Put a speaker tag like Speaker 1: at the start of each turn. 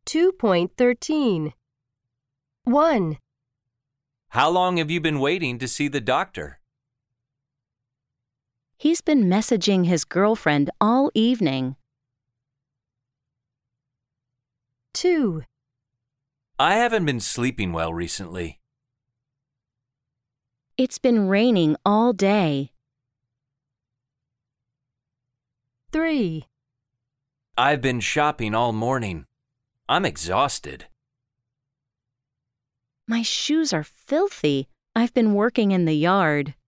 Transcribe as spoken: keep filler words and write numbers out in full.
Speaker 1: two point thirteen. one.
Speaker 2: How long have you been waiting to see the doctor?
Speaker 3: He's been messaging his girlfriend all evening.
Speaker 1: two.
Speaker 2: I haven't been sleeping well recently.
Speaker 3: It's been raining all day.
Speaker 1: three.
Speaker 2: I've been shopping all morning. I'm exhausted.
Speaker 3: My shoes are filthy. I've been working in the yard.